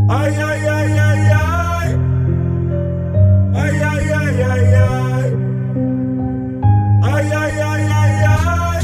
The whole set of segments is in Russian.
Ай-яй-яй-яй-яй. Ай-яй-яй-яй-яй. Ай-яй-яй-яй-яй.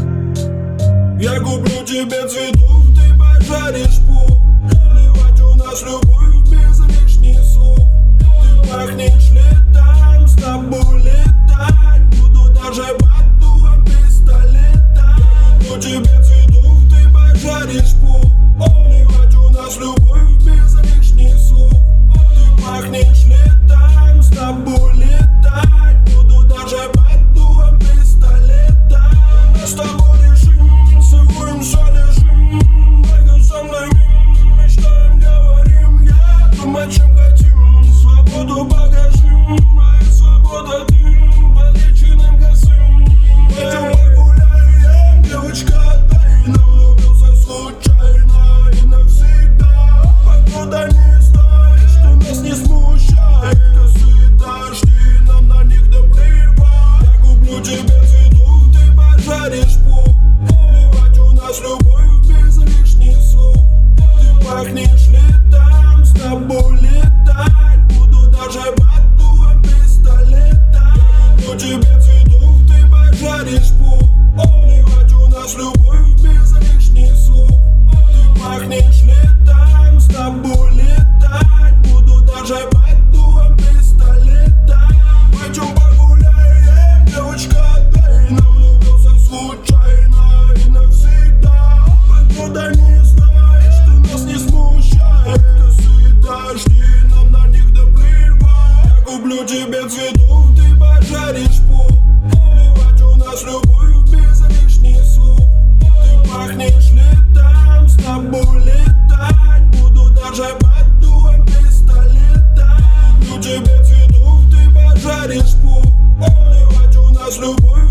Я куплю тебе цветов, ты пожаришь пух. Плевать, у нас любовь без лишних слов. Ты пахнешь летом, с тобой летать буду даже под дулом пистолета. Я куплю тебе цветов, ты пожаришь пух. Плевать, у нас любовь без лишних слов. Ты пахнешь летом, с тобой летать буду даже под дулом пистолета. У нас с тобой режим, целуемся, лежим. Прыгай со мной, мечтаем, говорим. Я думаю, чем хотим, свободу покажем. Моя свобода дым, по личинам косым. Пойдем погуляем, девочка, тайна. Влюбился случайно и навсегда. Погода не знает, что нас не смущает. Косые дожди, нам на них наплевать. Я куплю тебе цветов, ты пожаришь пух. Плевать, у нас любовь без лишних слов. Ты пахнешь летом, с тобой летать буду даже под дулом пистолета. Я куплю тебе цветов, ты пожаришь пух. Плевать, у нас любовь без лишних слов. Ты пахнешь летом, с тобой летать буду даже под дулом пистолета. Пойдем погуляем, девочка, тайна. Влюбился случайно и навсегда. Погода не знает, что нас не смущает. Косые дожди, нам на них наплевать. Я куплю тебе цветов, ты пожаришь пух. Плевать, у нас любовь без лишних слов. Ты пахнешь летом, с тобой летать буду даже под дулом пистолета. Куплю тебе цветов, ты пожаришь пух. Плевать, у нас любовь